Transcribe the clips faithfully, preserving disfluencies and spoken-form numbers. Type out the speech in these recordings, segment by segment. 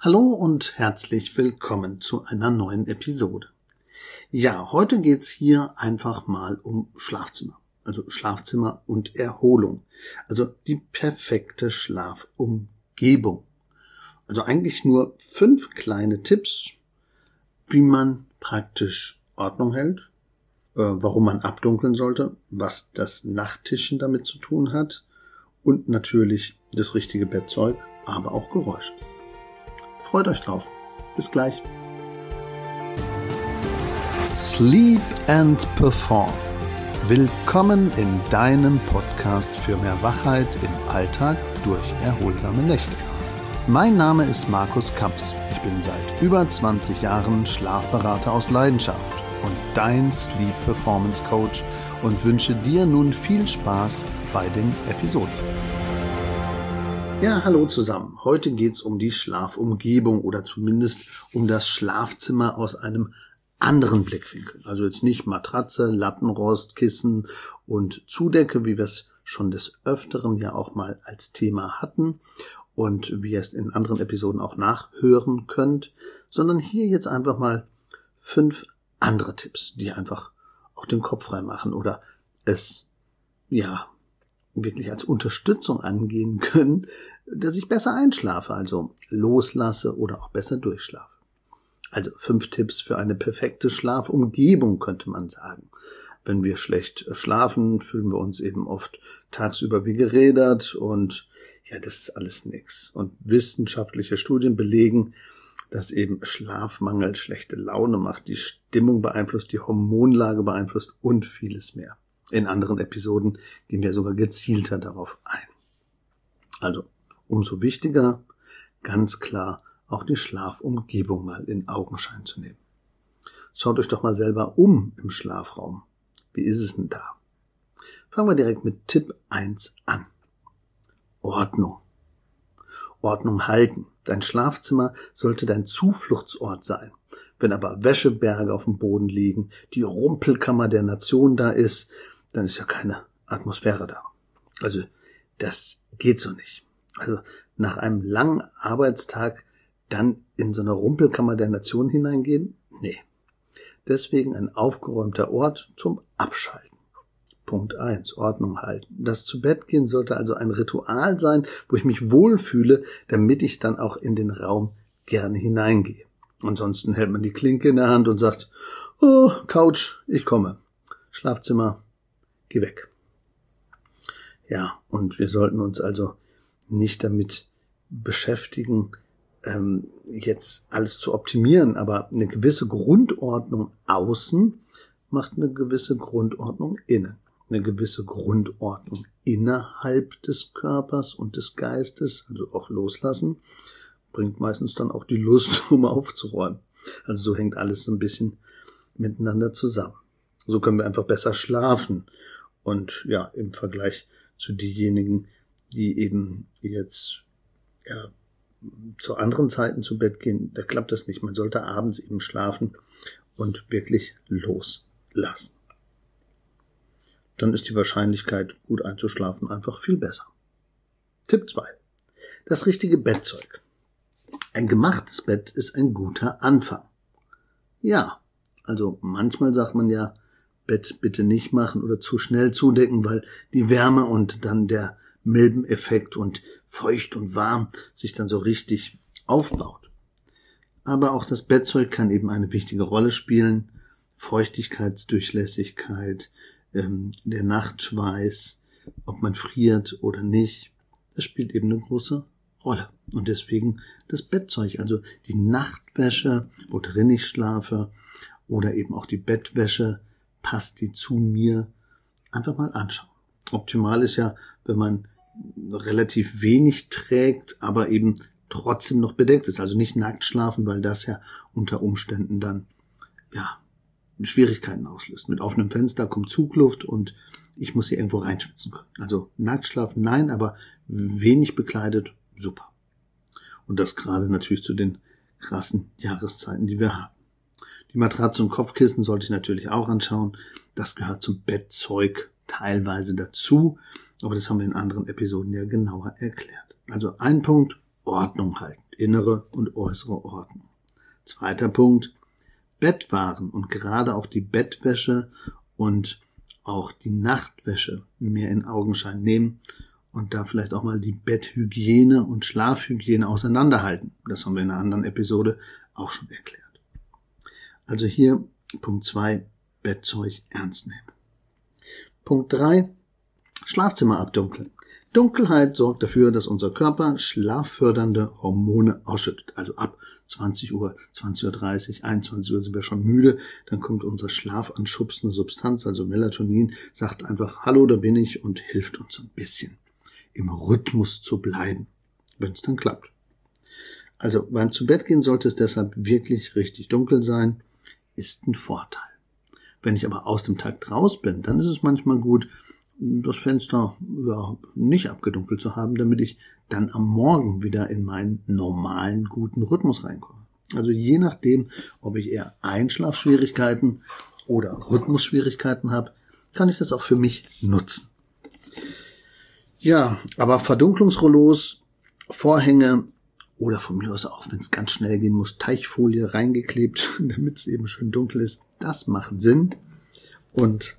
Hallo und herzlich willkommen zu einer neuen Episode. Ja, heute geht's hier einfach mal um Schlafzimmer. Also Schlafzimmer und Erholung. Also die perfekte Schlafumgebung. Also eigentlich nur fünf kleine Tipps, wie man praktisch Ordnung hält, äh, warum man abdunkeln sollte, was das Nachttischchen damit zu tun hat und natürlich das richtige Bettzeug, aber auch Geräusche. Freut euch drauf. Bis gleich. Sleep and Perform. Willkommen in deinem Podcast für mehr Wachheit im Alltag durch erholsame Nächte. Mein Name ist Markus Kamps. Ich bin seit über zwanzig Jahren Schlafberater aus Leidenschaft und dein Sleep Performance Coach und wünsche dir nun viel Spaß bei den Episoden. Ja, hallo zusammen. Heute geht's um die Schlafumgebung oder zumindest um das Schlafzimmer aus einem anderen Blickwinkel. Also jetzt nicht Matratze, Lattenrost, Kissen und Zudecke, wie wir es schon des Öfteren ja auch mal als Thema hatten und wie ihr es in anderen Episoden auch nachhören könnt, sondern hier jetzt einfach mal fünf andere Tipps, die einfach auch den Kopf frei machen oder es, ja, wirklich als Unterstützung angehen können, dass ich besser einschlafe, also loslasse oder auch besser durchschlafe. Also fünf Tipps für eine perfekte Schlafumgebung, könnte man sagen. Wenn wir schlecht schlafen, fühlen wir uns eben oft tagsüber wie gerädert und ja, das ist alles nix. Und wissenschaftliche Studien belegen, dass eben Schlafmangel schlechte Laune macht, die Stimmung beeinflusst, die Hormonlage beeinflusst und vieles mehr. In anderen Episoden gehen wir sogar gezielter darauf ein. Also umso wichtiger, ganz klar, auch die Schlafumgebung mal in Augenschein zu nehmen. Schaut euch doch mal selber um im Schlafraum. Wie ist es denn da? Fangen wir direkt mit Tipp eins an. Ordnung. Ordnung halten. Dein Schlafzimmer sollte dein Zufluchtsort sein. Wenn aber Wäscheberge auf dem Boden liegen, die Rumpelkammer der Nation da ist, dann ist ja keine Atmosphäre da. Also das geht so nicht. Also nach einem langen Arbeitstag dann in so eine Rumpelkammer der Nation hineingehen? Nee. Deswegen ein aufgeräumter Ort zum Abschalten. Punkt eins. Ordnung halten. Das Zu-Bett-Gehen sollte also ein Ritual sein, wo ich mich wohlfühle, damit ich dann auch in den Raum gerne hineingehe. Ansonsten hält man die Klinke in der Hand und sagt, oh, Couch, ich komme. Schlafzimmer, geh weg. Ja, und wir sollten uns also nicht damit beschäftigen, ähm, jetzt alles zu optimieren, aber eine gewisse Grundordnung außen macht eine gewisse Grundordnung innen. Eine gewisse Grundordnung innerhalb des Körpers und des Geistes, also auch loslassen, bringt meistens dann auch die Lust, um aufzuräumen. Also so hängt alles so ein bisschen miteinander zusammen. So können wir einfach besser schlafen. Und ja, im Vergleich zu denjenigen, die eben jetzt ja zu anderen Zeiten zu Bett gehen, da klappt das nicht. Man sollte abends eben schlafen und wirklich loslassen. Dann ist die Wahrscheinlichkeit, gut einzuschlafen, einfach viel besser. Tipp zwei. Das richtige Bettzeug. Ein gemachtes Bett ist ein guter Anfang. Ja, also manchmal sagt man ja, Bett bitte nicht machen oder zu schnell zudecken, weil die Wärme und dann der Milbeneffekt und feucht und warm sich dann so richtig aufbaut. Aber auch das Bettzeug kann eben eine wichtige Rolle spielen. Feuchtigkeitsdurchlässigkeit, ähm, der Nachtschweiß, ob man friert oder nicht, das spielt eben eine große Rolle. Und deswegen das Bettzeug, also die Nachtwäsche, wo drin ich schlafe, oder eben auch die Bettwäsche, passt die zu mir, einfach mal anschauen. Optimal ist ja, wenn man relativ wenig trägt, aber eben trotzdem noch bedeckt ist. Also nicht nackt schlafen, weil das ja unter Umständen dann ja Schwierigkeiten auslöst. Mit offenem Fenster kommt Zugluft und ich muss hier irgendwo reinschwitzen können. Also nackt schlafen, nein, aber wenig bekleidet, super. Und das gerade natürlich zu den krassen Jahreszeiten, die wir haben. Die Matratze und Kopfkissen sollte ich natürlich auch anschauen. Das gehört zum Bettzeug teilweise dazu, aber das haben wir in anderen Episoden ja genauer erklärt. Also ein Punkt, Ordnung halten. innere und äußere Ordnung. Zweiter Punkt, Bettwaren und gerade auch die Bettwäsche und auch die Nachtwäsche mehr in Augenschein nehmen und da vielleicht auch mal die Betthygiene und Schlafhygiene auseinanderhalten. Das haben wir in einer anderen Episode auch schon erklärt. Also hier Punkt zwei, Bettzeug ernst nehmen. Punkt drei, Schlafzimmer abdunkeln. Dunkelheit sorgt dafür, dass unser Körper schlaffördernde Hormone ausschüttet. Also ab zwanzig Uhr, zwanzig Uhr dreißig, einundzwanzig Uhr sind wir schon müde. Dann kommt unsere schlafanschubsende Substanz, also Melatonin, sagt einfach, hallo, da bin ich und hilft uns ein bisschen im Rhythmus zu bleiben, wenn es dann klappt. Also beim Zubettgehen sollte es deshalb wirklich richtig dunkel sein, ist ein Vorteil. Wenn ich aber aus dem Takt raus bin, dann ist es manchmal gut, das Fenster ja, nicht abgedunkelt zu haben, damit ich dann am Morgen wieder in meinen normalen, guten Rhythmus reinkomme. Also je nachdem, ob ich eher Einschlafschwierigkeiten oder Rhythmusschwierigkeiten habe, kann ich das auch für mich nutzen. Ja, aber Verdunklungsrollos, Vorhänge oder von mir aus auch, wenn es ganz schnell gehen muss, Teichfolie reingeklebt, damit es eben schön dunkel ist, das macht Sinn. Und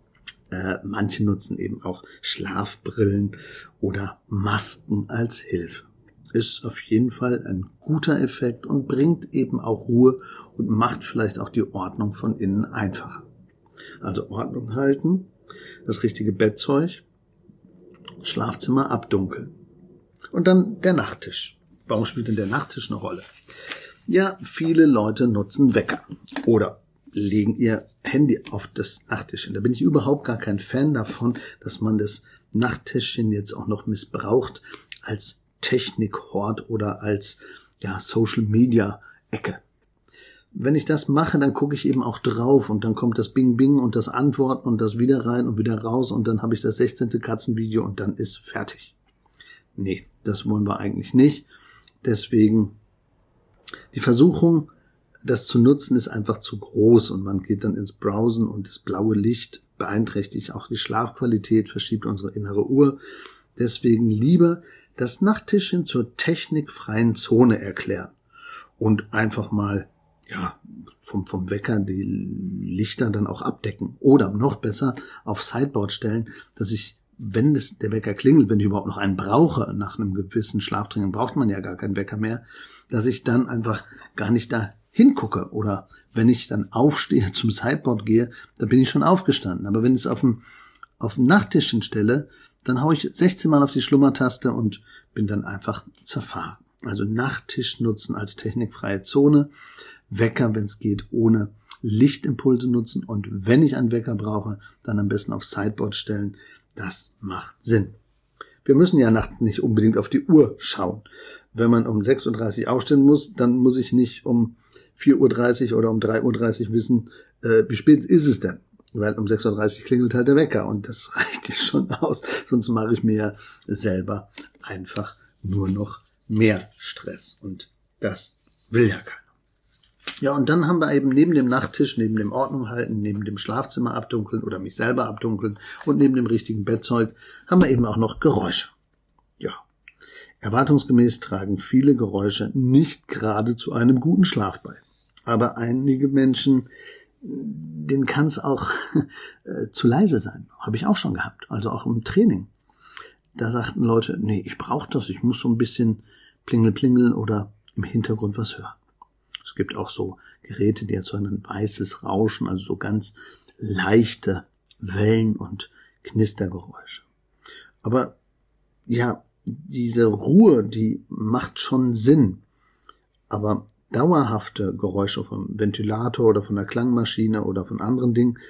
Äh, manche nutzen eben auch Schlafbrillen oder Masken als Hilfe. Ist auf jeden Fall ein guter Effekt und bringt eben auch Ruhe und macht vielleicht auch die Ordnung von innen einfacher. Also Ordnung halten, das richtige Bettzeug, Schlafzimmer abdunkeln. Und dann der Nachttisch. Warum spielt denn der Nachttisch eine Rolle? Ja, viele Leute nutzen Wecker oder legen ihr Handy auf das Nachttischchen. Da bin ich überhaupt gar kein Fan davon, dass man das Nachttischchen jetzt auch noch missbraucht als Technikhort oder als ja, Social-Media-Ecke. Wenn ich das mache, dann gucke ich eben auch drauf und dann kommt das Bing-Bing und das Antworten und das wieder rein und wieder raus und dann habe ich das sechzehnte Katzenvideo und dann ist fertig. Nee, das wollen wir eigentlich nicht. Deswegen die Versuchung, das zu nutzen, ist einfach zu groß und man geht dann ins Browsen und das blaue Licht beeinträchtigt auch die Schlafqualität, verschiebt unsere innere Uhr. Deswegen lieber das Nachttischchen zur technikfreien Zone erklären und einfach mal ja vom, vom Wecker die Lichter dann auch abdecken oder noch besser auf Sideboard stellen, dass ich, wenn das, der Wecker klingelt, wenn ich überhaupt noch einen brauche, nach einem gewissen Schlaftraining braucht man ja gar keinen Wecker mehr, dass ich dann einfach gar nicht da hingucke oder wenn ich dann aufstehe, zum Sideboard gehe, dann bin ich schon aufgestanden. Aber wenn ich es auf dem, auf dem Nachttischchen stelle, dann haue ich sechzehn Mal auf die Schlummertaste und bin dann einfach zerfahren. Also Nachttisch nutzen als technikfreie Zone, Wecker, wenn es geht, ohne Lichtimpulse nutzen und wenn ich einen Wecker brauche, dann am besten auf Sideboard stellen. Das macht Sinn. Wir müssen ja nachts nicht unbedingt auf die Uhr schauen. Wenn man um sechs Uhr dreißig aufstehen muss, dann muss ich nicht um vier Uhr dreißig oder um drei Uhr dreißig wissen, äh, wie spät ist es denn? Weil um sechs Uhr dreißig klingelt halt der Wecker und das reicht nicht schon aus. Sonst mache ich mir ja selber einfach nur noch mehr Stress und das will ja keiner. Ja, und dann haben wir eben neben dem Nachttisch, neben dem Ordnung halten, neben dem Schlafzimmer abdunkeln oder mich selber abdunkeln und neben dem richtigen Bettzeug haben wir eben auch noch Geräusche. Ja, erwartungsgemäß tragen viele Geräusche nicht gerade zu einem guten Schlaf bei. Aber einige Menschen, denen kann es auch äh, zu leise sein. Habe ich auch schon gehabt, also auch im Training. Da sagten Leute, nee, ich brauche das, ich muss so ein bisschen plingel plingel oder im Hintergrund was hören. Es gibt auch so Geräte, die erzeugen ein weißes Rauschen, also so ganz leichte Wellen- und Knistergeräusche. Aber ja, diese Ruhe, die macht schon Sinn. Aber dauerhafte Geräusche vom Ventilator oder von der Klangmaschine oder von anderen Dingen,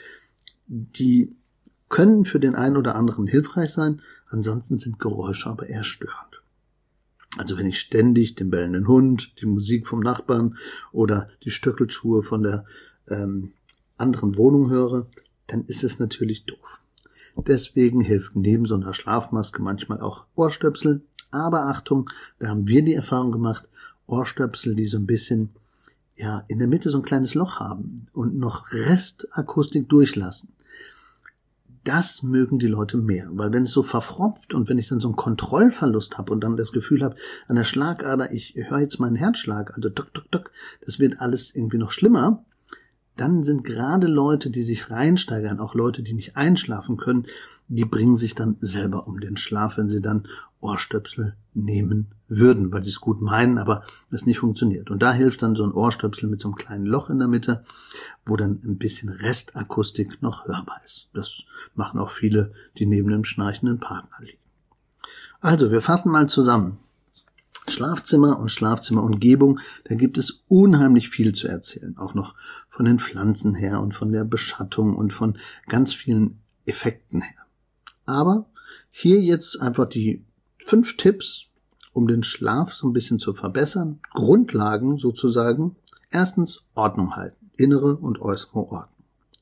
die können für den einen oder anderen hilfreich sein, ansonsten sind Geräusche aber eher störend. Also wenn ich ständig den bellenden Hund, die Musik vom Nachbarn oder die Stöckelschuhe von der ähm, anderen Wohnung höre, dann ist es natürlich doof. Deswegen hilft neben so einer Schlafmaske manchmal auch Ohrstöpsel. Aber Achtung, da haben wir die Erfahrung gemacht, Ohrstöpsel, die so ein bisschen ja in der Mitte so ein kleines Loch haben und noch Restakustik durchlassen. das mögen die Leute mehr, weil wenn es so verfropft und wenn ich dann so einen Kontrollverlust habe und dann das Gefühl habe, an der Schlagader, ich höre jetzt meinen Herzschlag, also tok, tok, tok, das wird alles irgendwie noch schlimmer, dann sind gerade Leute, die sich reinsteigern, auch Leute, die nicht einschlafen können, die bringen sich dann selber um den Schlaf, wenn sie dann Ohrstöpsel nehmen würden, weil sie es gut meinen, aber es nicht funktioniert. Und da hilft dann so ein Ohrstöpsel mit so einem kleinen Loch in der Mitte, wo dann ein bisschen Restakustik noch hörbar ist. Das machen auch viele, die neben dem schnarchenden Partner liegen. Also, wir fassen mal zusammen. Schlafzimmer und Schlafzimmerumgebung, da gibt es unheimlich viel zu erzählen. Auch noch von den Pflanzen her und von der Beschattung und von ganz vielen Effekten her. Aber hier jetzt einfach die fünf Tipps, um den Schlaf so ein bisschen zu verbessern. Grundlagen sozusagen. Erstens Ordnung halten. Innere und äußere Ordnung.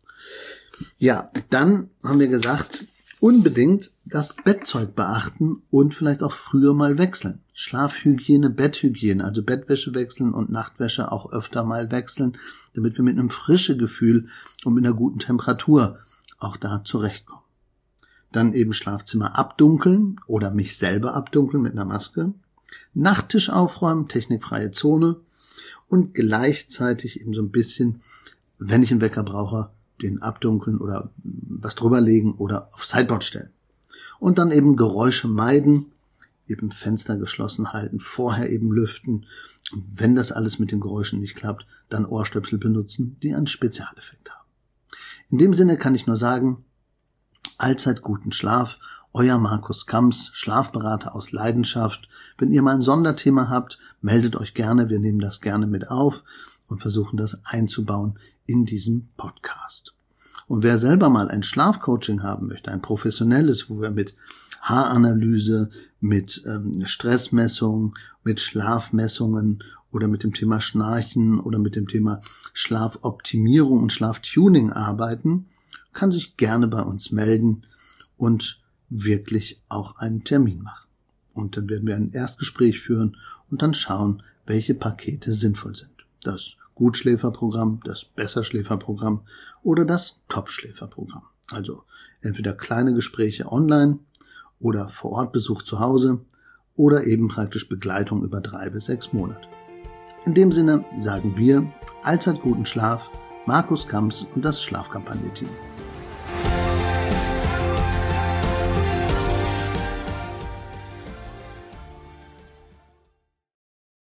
Ja, dann haben wir gesagt, unbedingt das Bettzeug beachten und vielleicht auch früher mal wechseln. Schlafhygiene, Betthygiene, also Bettwäsche wechseln und Nachtwäsche auch öfter mal wechseln, damit wir mit einem frischen Gefühl und mit einer guten Temperatur auch da zurechtkommen. Dann eben Schlafzimmer abdunkeln oder mich selber abdunkeln mit einer Maske. Nachttisch aufräumen, technikfreie Zone und gleichzeitig eben so ein bisschen, wenn ich einen Wecker brauche, den abdunkeln oder was drüber legen oder auf Sideboard stellen. Und dann eben Geräusche meiden, eben Fenster geschlossen halten, vorher eben lüften. Und wenn das alles mit den Geräuschen nicht klappt, dann Ohrstöpsel benutzen, die einen Spezialeffekt haben. In dem Sinne kann ich nur sagen, allzeit guten Schlaf, euer Markus Kamps, Schlafberater aus Leidenschaft. Wenn ihr mal ein Sonderthema habt, meldet euch gerne, wir nehmen das gerne mit auf und versuchen das einzubauen in diesem Podcast. Und wer selber mal ein Schlafcoaching haben möchte, ein professionelles, wo wir mit Haaranalyse, mit ähm, Stressmessung, mit Schlafmessungen oder mit dem Thema Schnarchen oder mit dem Thema Schlafoptimierung und Schlaftuning arbeiten, kann sich gerne bei uns melden und wirklich auch einen Termin machen. Und dann werden wir ein Erstgespräch führen und dann schauen, welche Pakete sinnvoll sind. Das Gutschläferprogramm, das Besserschläferprogramm oder das Topschläferprogramm. Also entweder kleine Gespräche online oder Vor-Ort-Besuch zu Hause oder eben praktisch Begleitung über drei bis sechs Monate. In dem Sinne sagen wir allzeit guten Schlaf, Markus Kamps und das Schlafkampagne-Team.